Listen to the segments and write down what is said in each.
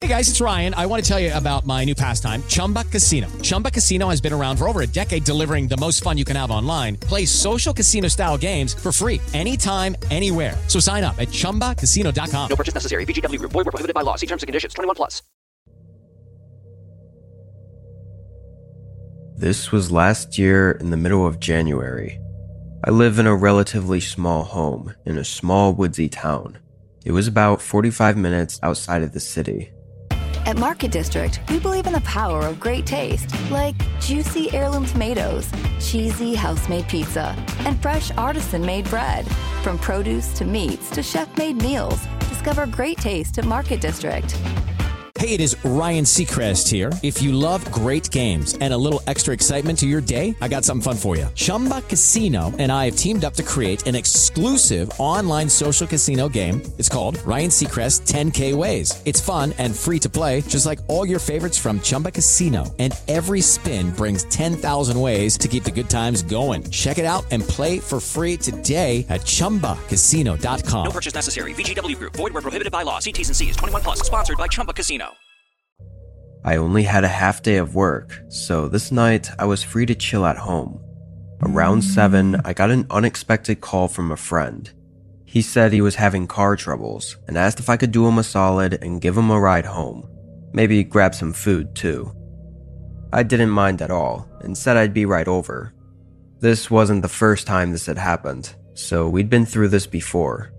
Hey guys, it's Ryan. I want to tell you about my new pastime, Chumba Casino. Chumba Casino has been around for over a decade, delivering the most fun you can have online. Play social casino-style games for free anytime, anywhere. So sign up at ChumbaCasino.com. No purchase necessary. VGW Group. Void where prohibited by law. See terms and conditions. 21+. This was last year in the middle of January. I live in a relatively small home in a small woodsy town. It was about 45 minutes outside of the city. At Market District, we believe in the power of great taste, like juicy heirloom tomatoes, cheesy house-made pizza, and fresh artisan-made bread. From produce to meats to chef-made meals, discover great taste at Market District. Hey, it is Ryan Seacrest here. If you love great games and a little extra excitement to your day, I got something fun for you. Chumba Casino and I have teamed up to create an exclusive online social casino game. It's called Ryan Seacrest 10K Ways. It's fun and free to play, just like all your favorites from Chumba Casino. And every spin brings 10,000 ways to keep the good times going. Check it out and play for free today at ChumbaCasino.com. No purchase necessary. VGW Group. Void where prohibited by law. See T's and C's. 21+. Sponsored by Chumba Casino. I only had a half day of work, so this night I was free to chill at home. Around 7, I got an unexpected call from a friend. He said he was having car troubles and asked if I could do him a solid and give him a ride home. Maybe grab some food too. I didn't mind at all and said I'd be right over. This wasn't the first time this had happened, so we'd been through this before.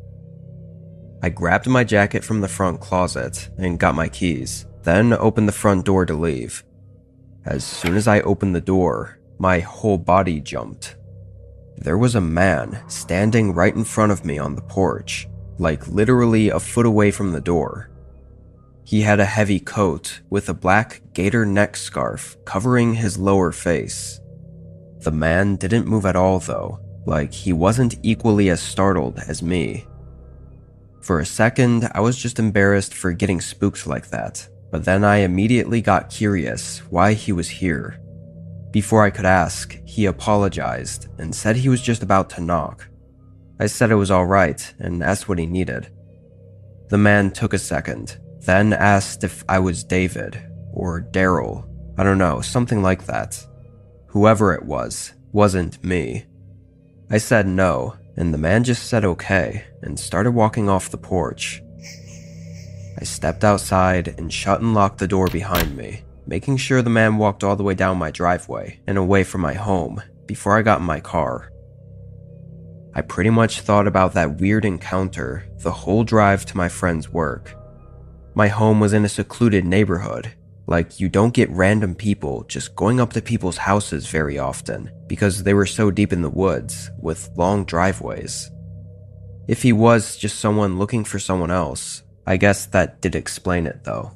I grabbed my jacket from the front closet and got my keys, then opened the front door to leave. As soon as I opened the door, my whole body jumped. There was a man standing right in front of me on the porch, like literally a foot away from the door. He had a heavy coat with a black gator neck scarf covering his lower face. The man didn't move at all though, like he wasn't equally as startled as me. For a second, I was just embarrassed for getting spooked like that, but then I immediately got curious why he was here. Before I could ask, he apologized and said he was just about to knock. I said it was alright and asked what he needed. The man took a second, then asked if I was David or Daryl. I don't know, something like that. Whoever it was, wasn't me. I said no, and the man just said okay and started walking off the porch. I stepped outside and shut and locked the door behind me, making sure the man walked all the way down my driveway and away from my home before I got in my car. I pretty much thought about that weird encounter the whole drive to my friend's work. My home was in a secluded neighborhood. Like, you don't get random people just going up to people's houses very often because they were so deep in the woods with long driveways. If he was just someone looking for someone else, I guess that did explain it though.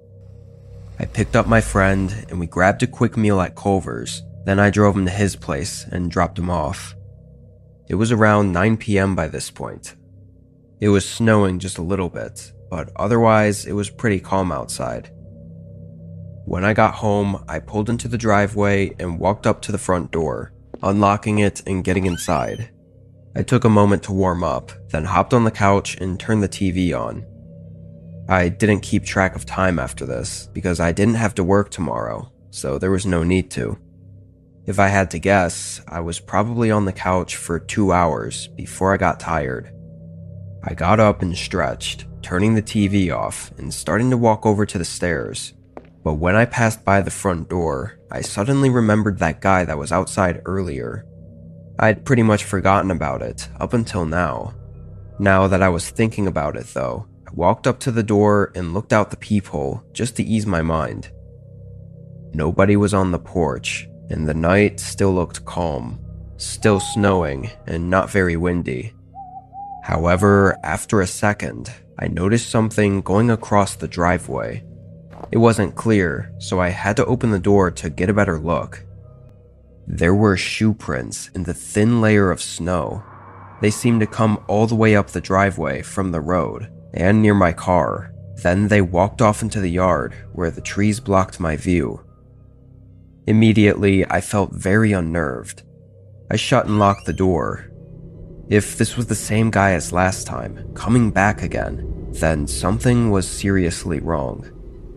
I picked up my friend and we grabbed a quick meal at Culver's, then I drove him to his place and dropped him off. It was around 9 p.m. by this point. It was snowing just a little bit, but otherwise it was pretty calm outside. When I got home, I pulled into the driveway and walked up to the front door, unlocking it and getting inside. I took a moment to warm up, then hopped on the couch and turned the TV on. I didn't keep track of time after this because I didn't have to work tomorrow, so there was no need to. If I had to guess, I was probably on the couch for 2 hours before I got tired. I got up and stretched, turning the TV off and starting to walk over to the stairs. But when I passed by the front door, I suddenly remembered that guy that was outside earlier. I'd pretty much forgotten about it up until now. Now that I was thinking about it though, I walked up to the door and looked out the peephole just to ease my mind. Nobody was on the porch, and the night still looked calm, still snowing and not very windy. However, after a second, I noticed something going across the driveway. It wasn't clear, so I had to open the door to get a better look. There were shoe prints in the thin layer of snow. They seemed to come all the way up the driveway from the road and near my car. Then they walked off into the yard where the trees blocked my view. Immediately, I felt very unnerved. I shut and locked the door. If this was the same guy as last time, coming back again, then something was seriously wrong.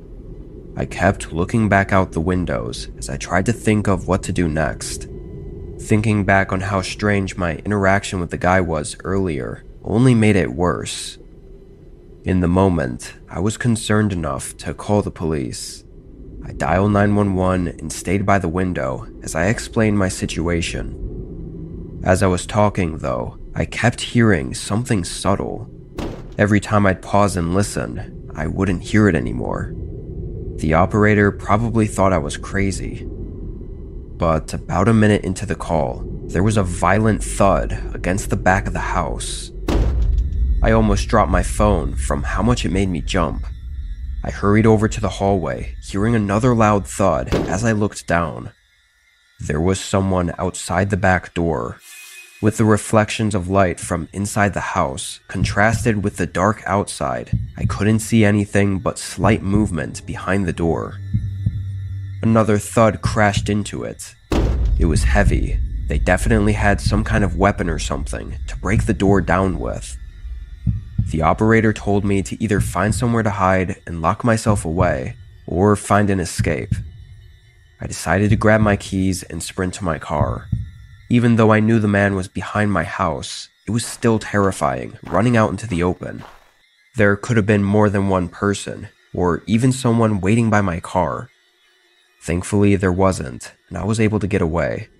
I kept looking back out the windows as I tried to think of what to do next. Thinking back on how strange my interaction with the guy was earlier only made it worse. In the moment, I was concerned enough to call the police. I dialed 911 and stayed by the window as I explained my situation. As I was talking, though, I kept hearing something subtle. Every time I'd pause and listen, I wouldn't hear it anymore. The operator probably thought I was crazy. But about a minute into the call, there was a violent thud against the back of the house. I almost dropped my phone from how much it made me jump. I hurried over to the hallway, hearing another loud thud as I looked down. There was someone outside the back door. With the reflections of light from inside the house contrasted with the dark outside, I couldn't see anything but slight movement behind the door. Another thud crashed into it. It was heavy. They definitely had some kind of weapon or something to break the door down with. The operator told me to either find somewhere to hide and lock myself away, or find an escape. I decided to grab my keys and sprint to my car. Even though I knew the man was behind my house, it was still terrifying running out into the open. There could have been more than one person, or even someone waiting by my car. Thankfully, there wasn't, and I was able to get away.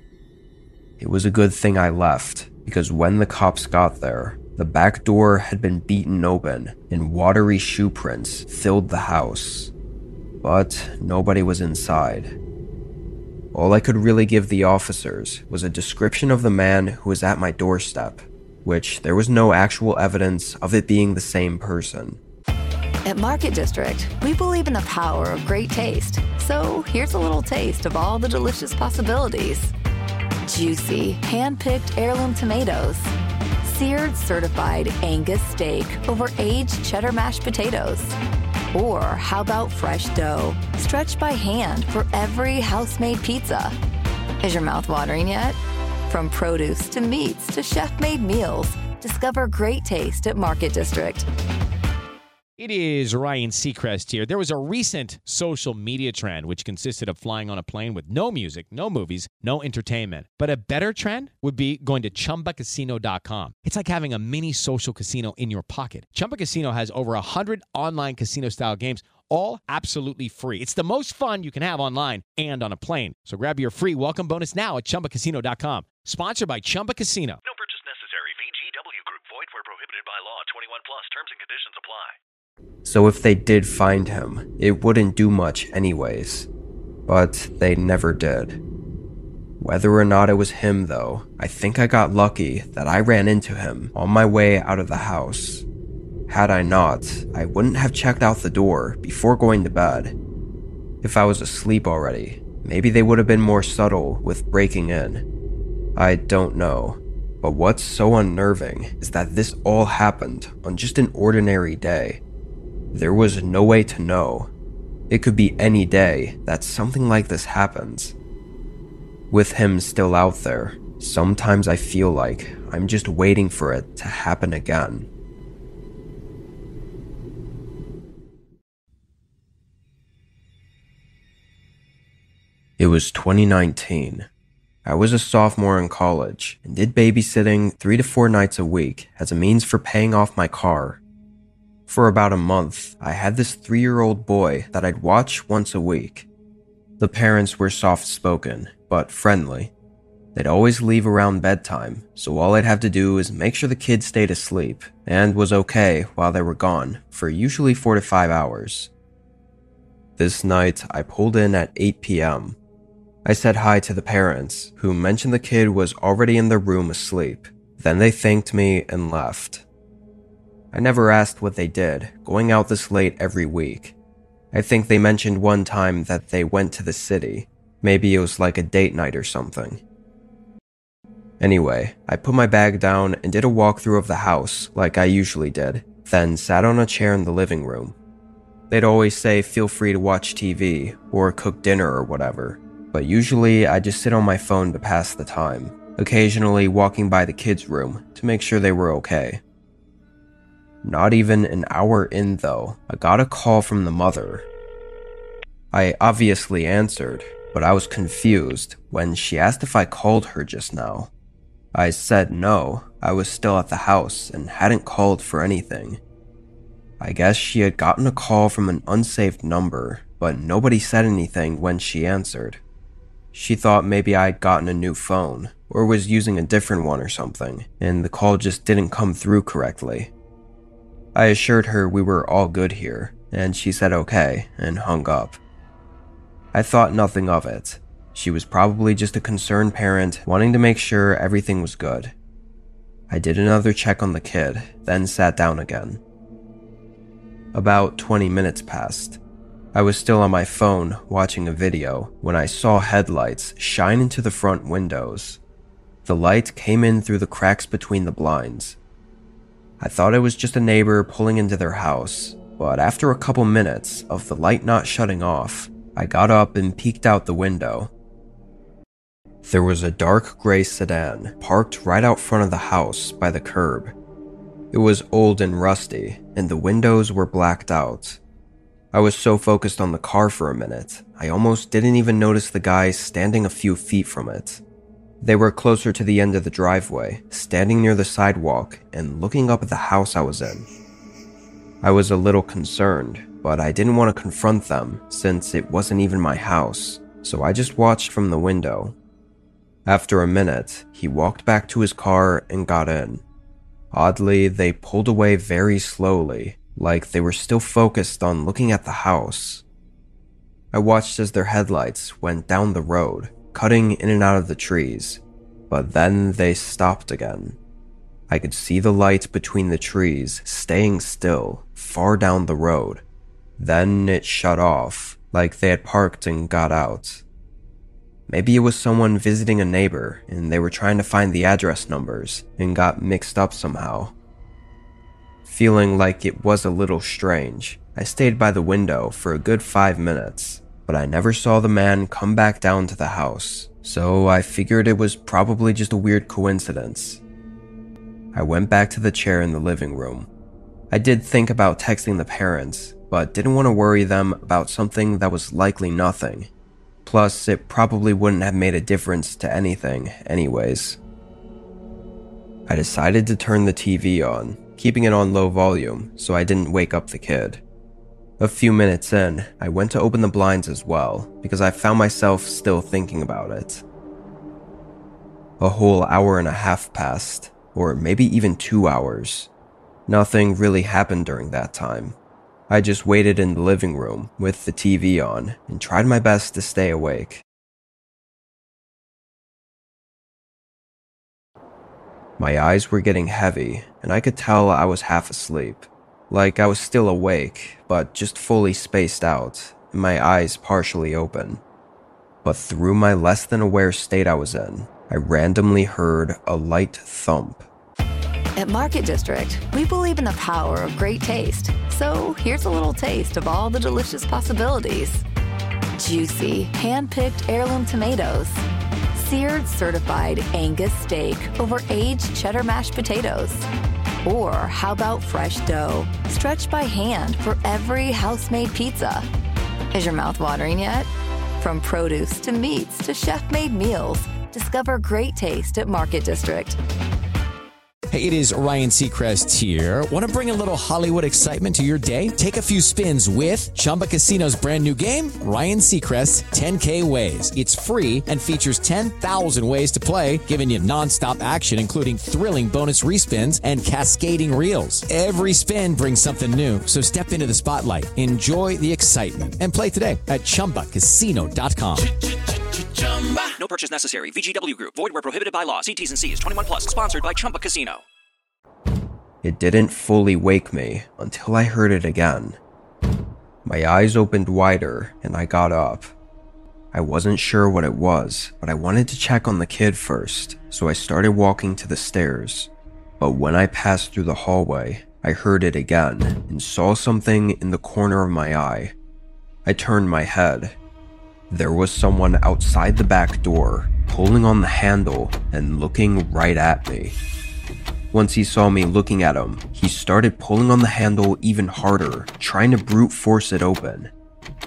It was a good thing I left, because when the cops got there, the back door had been beaten open and watery shoe prints filled the house. But nobody was inside. All I could really give the officers was a description of the man who was at my doorstep, which there was no actual evidence of it being the same person. At Market District, we believe in the power of great taste. So here's a little taste of all the delicious possibilities. Juicy, hand-picked heirloom tomatoes. Seared certified Angus steak over aged cheddar mashed potatoes. Or how about fresh dough, stretched by hand for every house-made pizza? Is your mouth watering yet? From produce to meats to chef-made meals, discover great taste at Market District. It is Ryan Seacrest here. There was a recent social media trend which consisted of flying on a plane with no music, no movies, no entertainment. But a better trend would be going to ChumbaCasino.com. It's like having a mini social casino in your pocket. Chumba Casino has over 100 online casino-style games, all absolutely free. It's the most fun you can have online and on a plane. So grab your free welcome bonus now at ChumbaCasino.com. Sponsored by Chumba Casino. No purchase necessary. VGW Group. Void where prohibited by law. 21 plus. Terms and conditions apply. So if they did find him, it wouldn't do much anyways. But they never did. Whether or not it was him though, I think I got lucky that I ran into him on my way out of the house. Had I not, I wouldn't have checked out the door before going to bed. If I was asleep already, maybe they would have been more subtle with breaking in. I don't know. But what's so unnerving is that this all happened on just an ordinary day. There was no way to know. It could be any day that something like this happens. With him still out there, sometimes I feel like I'm just waiting for it to happen again. It was 2019. I was a sophomore in college and did babysitting 3 to 4 nights a week as a means for paying off my car. For about a month, I had this 3-year-old boy that I'd watch once a week. The parents were soft-spoken, but friendly. They'd always leave around bedtime, so all I'd have to do is make sure the kid stayed asleep and was okay while they were gone for usually 4 to 5 hours. This night, I pulled in at 8 p.m. I said hi to the parents, who mentioned the kid was already in their room asleep. Then they thanked me and left. I never asked what they did, going out this late every week. I think they mentioned one time that they went to the city. Maybe it was like a date night or something. Anyway, I put my bag down and did a walkthrough of the house like I usually did, then sat on a chair in the living room. They'd always say feel free to watch TV or cook dinner or whatever, but usually I just sit on my phone to pass the time, occasionally walking by the kids' room to make sure they were okay. Not even an hour in though, I got a call from the mother. I obviously answered, but I was confused when she asked if I called her just now. I said no, I was still at the house and hadn't called for anything. I guess she had gotten a call from an unsaved number, but nobody said anything when she answered. She thought maybe I'd gotten a new phone, or was using a different one or something, and the call just didn't come through correctly. I assured her we were all good here, and she said okay, and hung up. I thought nothing of it. She was probably just a concerned parent wanting to make sure everything was good. I did another check on the kid, then sat down again. About 20 minutes passed. I was still on my phone watching a video when I saw headlights shine into the front windows. The light came in through the cracks between the blinds. I thought it was just a neighbor pulling into their house, but after a couple minutes of the light not shutting off, I got up and peeked out the window. There was a dark gray sedan parked right out front of the house by the curb. It was old and rusty, and the windows were blacked out. I was so focused on the car for a minute, I almost didn't even notice the guy standing a few feet from it. They were closer to the end of the driveway, standing near the sidewalk and looking up at the house I was in. I was a little concerned, but I didn't want to confront them since it wasn't even my house, so I just watched from the window. After a minute, he walked back to his car and got in. Oddly, they pulled away very slowly, like they were still focused on looking at the house. I watched as their headlights went down the road, cutting in and out of the trees, but then they stopped again. I could see the light between the trees staying still, far down the road. Then it shut off, like they had parked and got out. Maybe it was someone visiting a neighbor and they were trying to find the address numbers and got mixed up somehow. Feeling like it was a little strange, I stayed by the window for a good 5 minutes, but I never saw the man come back down to the house, so I figured it was probably just a weird coincidence. I went back to the chair in the living room. I did think about texting the parents, but didn't want to worry them about something that was likely nothing. Plus, it probably wouldn't have made a difference to anything anyways. I decided to turn the TV on, keeping it on low volume so I didn't wake up the kid. A few minutes in, I went to open the blinds as well because I found myself still thinking about it. A whole hour and a half passed, or maybe even 2 hours. Nothing really happened during that time. I just waited in the living room with the TV on and tried my best to stay awake. My eyes were getting heavy, and I could tell I was half asleep. Like I was still awake, but just fully spaced out, and my eyes partially open. But through my less than aware state I was in, I randomly heard a light thump. At Market District, we believe in the power of great taste. So here's a little taste of all the delicious possibilities. Juicy, hand-picked heirloom tomatoes. Seared certified Angus steak over aged cheddar mashed potatoes. Or how about fresh dough, stretched by hand for every house-made pizza? Is your mouth watering yet? From produce to meats to chef-made meals, discover great taste at Market District. Hey, it is Ryan Seacrest here. Want to bring a little Hollywood excitement to your day? Take a few spins with Chumba Casino's brand new game, Ryan Seacrest 10K Ways. It's free and features 10,000 ways to play, giving you nonstop action, including thrilling bonus respins and cascading reels. Every spin brings something new, so step into the spotlight, enjoy the excitement, and play today at ChumbaCasino.com. No purchase necessary. VGW Group. Void where prohibited by law. See T's and C's. 21 plus. Sponsored by Chumba Casino. It didn't fully wake me until I heard it again. My eyes opened wider and I got up. I wasn't sure what it was, but I wanted to check on the kid first, so I started walking to the stairs. But when I passed through the hallway, I heard it again and saw something in the corner of my eye. I turned my head. There was someone outside the back door, pulling on the handle and looking right at me. Once he saw me looking at him, he started pulling on the handle even harder, trying to brute force it open.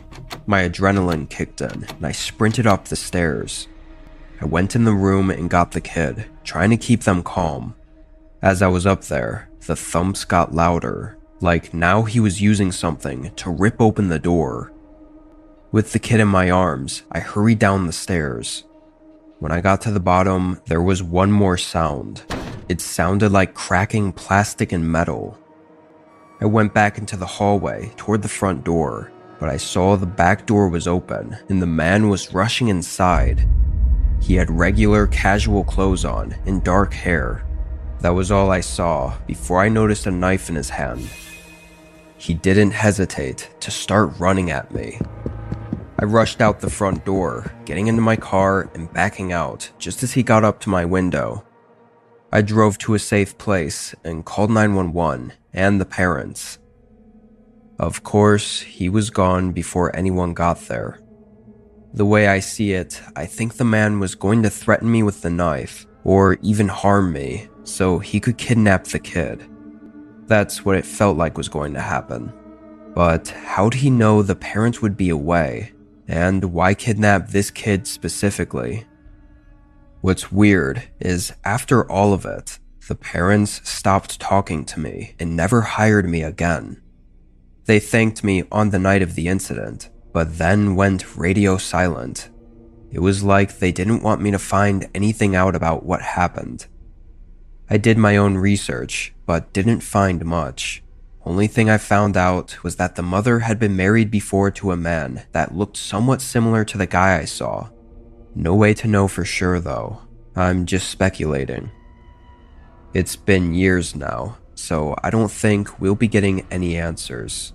My adrenaline kicked in, and I sprinted up the stairs. I went in the room and got the kid, trying to keep them calm. As I was up there, the thumps got louder, like now he was using something to rip open the door. With the kid in my arms, I hurried down the stairs. When I got to the bottom, there was one more sound. It sounded like cracking plastic and metal. I went back into the hallway toward the front door, but I saw the back door was open and the man was rushing inside. He had regular casual clothes on and dark hair. That was all I saw before I noticed a knife in his hand. He didn't hesitate to start running at me. I rushed out the front door, getting into my car and backing out just as he got up to my window. I drove to a safe place and called 911 and the parents. Of course, he was gone before anyone got there. The way I see it, I think the man was going to threaten me with the knife, or even harm me, so he could kidnap the kid. That's what it felt like was going to happen. But how'd he know the parents would be away, and why kidnap this kid specifically? What's weird is after all of it, the parents stopped talking to me and never hired me again. They thanked me on the night of the incident, but then went radio silent. It was like they didn't want me to find anything out about what happened. I did my own research, but didn't find much. Only thing I found out was that the mother had been married before to a man that looked somewhat similar to the guy I saw. No way to know for sure though. I'm just speculating. It's been years now, so I don't think we'll be getting any answers.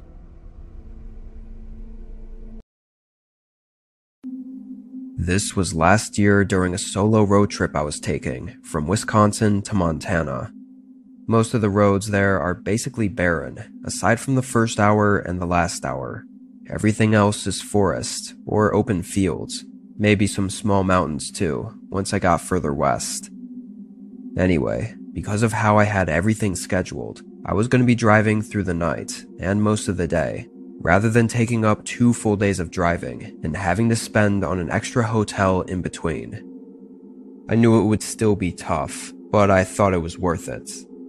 This was last year during a solo road trip I was taking from Wisconsin to Montana. Most of the roads there are basically barren, aside from the first hour and the last hour. Everything else is forest or open fields, maybe some small mountains too, once I got further west. Anyway, because of how I had everything scheduled, I was going to be driving through the night and most of the day, rather than taking up 2 full days of driving and having to spend on an extra hotel in between. I knew it would still be tough, but I thought it was worth it.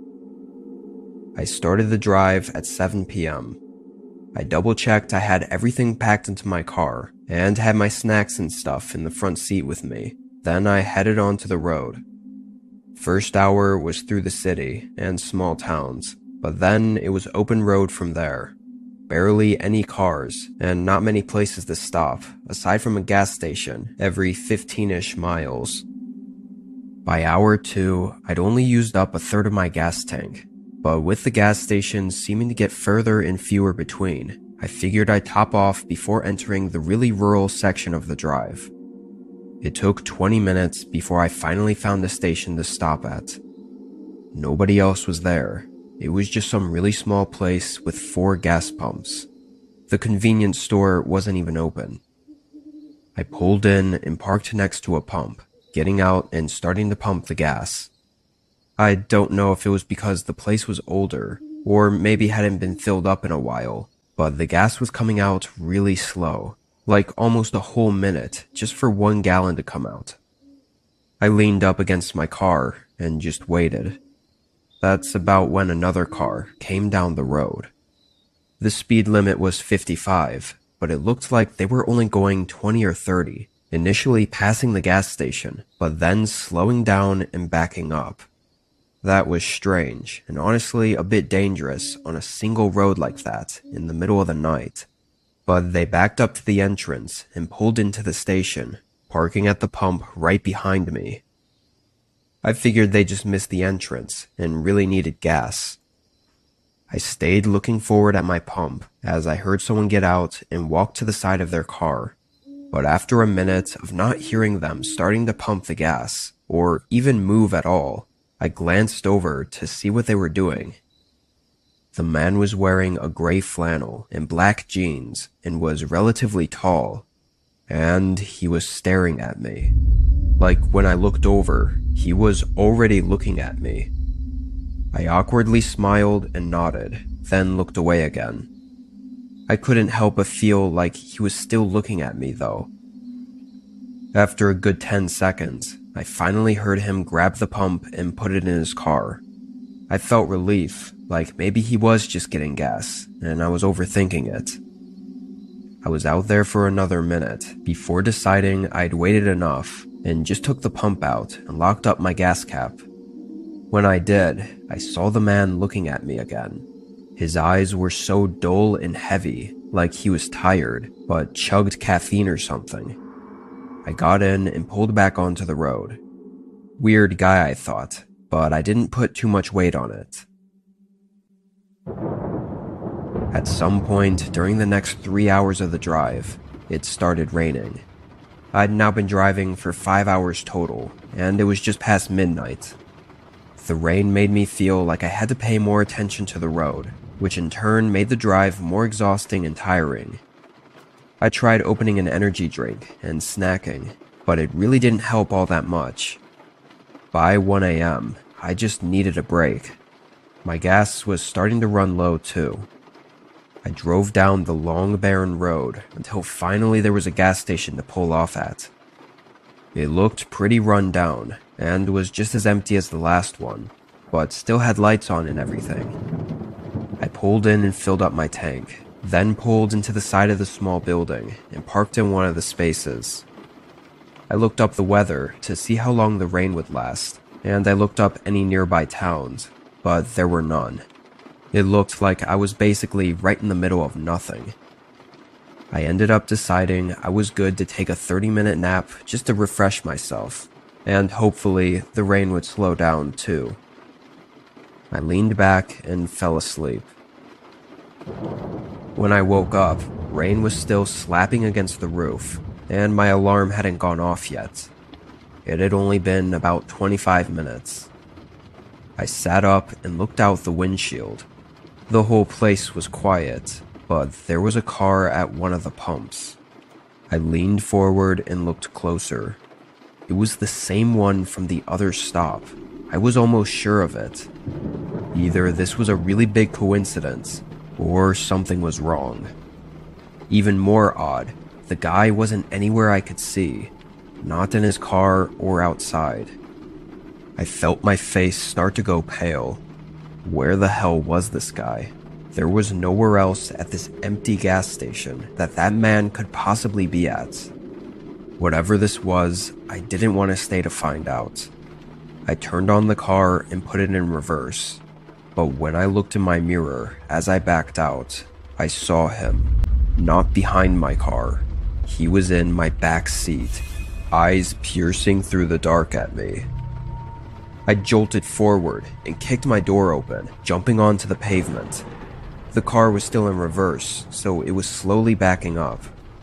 I started the drive at 7 p.m. I double-checked I had everything packed into my car and had my snacks and stuff in the front seat with me. Then I headed onto the road. First hour was through the city and small towns, but then it was open road from there. Barely any cars, and not many places to stop, aside from a gas station every 15-ish miles. By hour 2, I'd only used up a third of my gas tank, but with the gas stations seeming to get further and fewer between, I figured I'd top off before entering the really rural section of the drive. It took 20 minutes before I finally found a station to stop at. Nobody else was there. It was just some really small place with 4 gas pumps. The convenience store wasn't even open. I pulled in and parked next to a pump, getting out and starting to pump the gas. I don't know if it was because the place was older, or maybe hadn't been filled up in a while, but the gas was coming out really slow, like almost a whole minute just for 1 gallon to come out. I leaned up against my car and just waited. That's about when another car came down the road. The speed limit was 55, but it looked like they were only going 20 or 30, initially passing the gas station, but then slowing down and backing up. That was strange, and honestly a bit dangerous on a single road like that in the middle of the night. But they backed up to the entrance and pulled into the station, parking at the pump right behind me. I figured they just missed the entrance and really needed gas. I stayed looking forward at my pump as I heard someone get out and walk to the side of their car. But after a minute of not hearing them starting to pump the gas, or even move at all, I glanced over to see what they were doing. The man was wearing a gray flannel and black jeans and was relatively tall, and he was staring at me. Like when I looked over, he was already looking at me. I awkwardly smiled and nodded, then looked away again. I couldn't help but feel like he was still looking at me though. After a good 10 seconds, I finally heard him grab the pump and put it in his car. I felt relief, like maybe he was just getting gas, and I was overthinking it. I was out there for another minute before deciding I'd waited enough and just took the pump out and locked up my gas cap. When I did, I saw the man looking at me again. His eyes were so dull and heavy, like he was tired, but chugged caffeine or something. I got in and pulled back onto the road. Weird guy, I thought, but I didn't put too much weight on it. At some point during the next 3 hours of the drive, it started raining. I'd now been driving for 5 hours total, and it was just past midnight. The rain made me feel like I had to pay more attention to the road, which in turn made the drive more exhausting and tiring. I tried opening an energy drink and snacking, but it really didn't help all that much. By 1 a.m., I just needed a break. My gas was starting to run low too. I drove down the long barren road until finally there was a gas station to pull off at. It looked pretty run down and was just as empty as the last one, but still had lights on and everything. I pulled in and filled up my tank, then pulled into the side of the small building and parked in one of the spaces. I looked up the weather to see how long the rain would last, and I looked up any nearby towns, but there were none. It looked like I was basically right in the middle of nothing. I ended up deciding I was good to take a 30-minute nap just to refresh myself, and hopefully the rain would slow down too. I leaned back and fell asleep. When I woke up, rain was still slapping against the roof, and my alarm hadn't gone off yet. It had only been about 25 minutes. I sat up and looked out the windshield. The whole place was quiet, but there was a car at one of the pumps. I leaned forward and looked closer. It was the same one from the other stop. I was almost sure of it. Either this was a really big coincidence, or something was wrong. Even more odd, the guy wasn't anywhere I could see, not in his car or outside. I felt my face start to go pale. Where the hell was this guy? There was nowhere else at this empty gas station that man could possibly be at. Whatever this was, I didn't want to stay to find out. I turned on the car and put it in reverse. But when I looked in my mirror as I backed out, I saw him, not behind my car. He was in my back seat, eyes piercing through the dark at me. I jolted forward and kicked my door open, jumping onto the pavement. The car was still in reverse, so it was slowly backing up.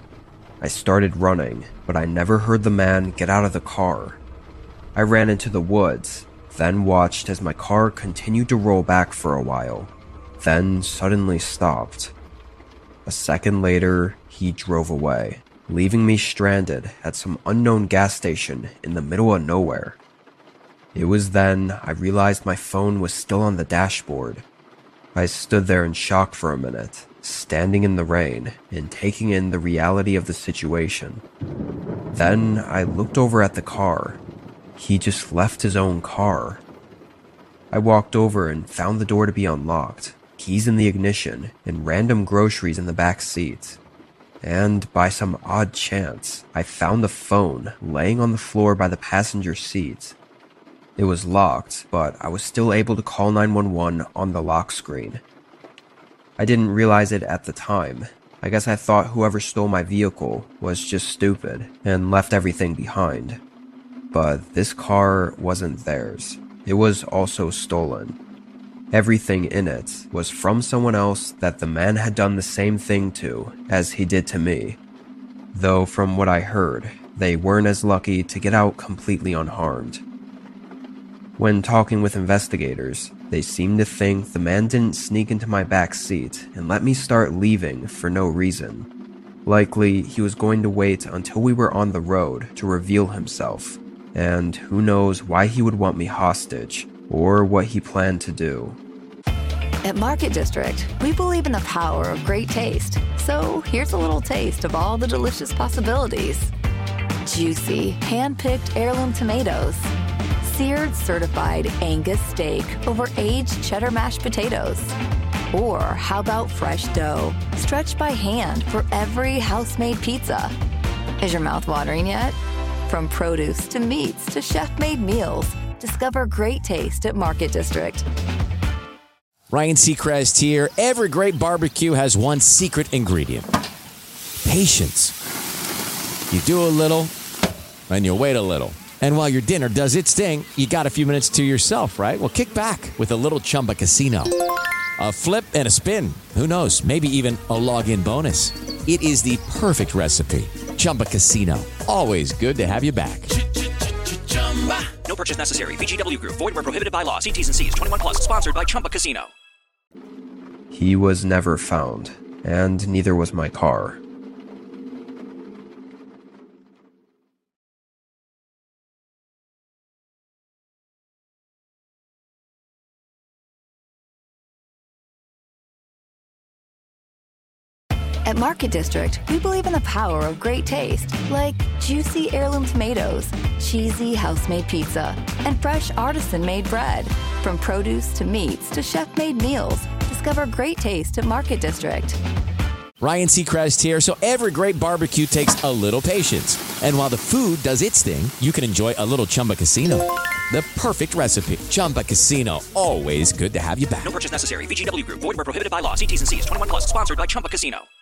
I started running, but I never heard the man get out of the car. I ran into the woods, then watched as my car continued to roll back for a while, then suddenly stopped. A second later, he drove away, leaving me stranded at some unknown gas station in the middle of nowhere. It was then I realized my phone was still on the dashboard. I stood there in shock for a minute, standing in the rain and taking in the reality of the situation. Then I looked over at the car. He just left his own car. I walked over and found the door to be unlocked, keys in the ignition, and random groceries in the back seat. And by some odd chance, I found the phone laying on the floor by the passenger seat. It was locked, but I was still able to call 911 on the lock screen. I didn't realize it at the time. I guess I thought whoever stole my vehicle was just stupid and left everything behind. But this car wasn't theirs. It was also stolen. Everything in it was from someone else that the man had done the same thing to as he did to me. Though from what I heard, they weren't as lucky to get out completely unharmed. When talking with investigators, they seemed to think the man didn't sneak into my back seat and let me start leaving for no reason. Likely, he was going to wait until we were on the road to reveal himself, and who knows why he would want me hostage, or what he planned to do. At Market District, we believe in the power of great taste. So here's a little taste of all the delicious possibilities. Juicy, hand-picked heirloom tomatoes. Seared certified Angus steak over aged cheddar mashed potatoes. Or how about fresh dough, stretched by hand for every house-made pizza? Is your mouth watering yet? From produce to meats to chef-made meals, discover great taste at Market District. Ryan Seacrest here. Every great barbecue has one secret ingredient. Patience. You do a little, and you wait a little. And while your dinner does its thing, you got a few minutes to yourself, right? Well, kick back with a little Chumba Casino. A flip and a spin. Who knows? Maybe even a log-in bonus. It is the perfect recipe. Chumba Casino. Always good to have you back. No purchase necessary. VGW Group. Void where prohibited by law. See T's and C's. 21 plus. Sponsored by Chumba Casino. He was never found, and neither was my car. At Market District, we believe in the power of great taste, like juicy heirloom tomatoes, cheesy house-made pizza, and fresh artisan-made bread. From produce to meats to chef-made meals, discover great taste at Market District. Ryan Seacrest here. So every great barbecue takes a little patience. And while the food does its thing, you can enjoy a little Chumba Casino. The perfect recipe. Chumba Casino. Always good to have you back. No purchase necessary. VGW Group. Void where prohibited by law. See T's and C's. 21 plus. Sponsored by Chumba Casino.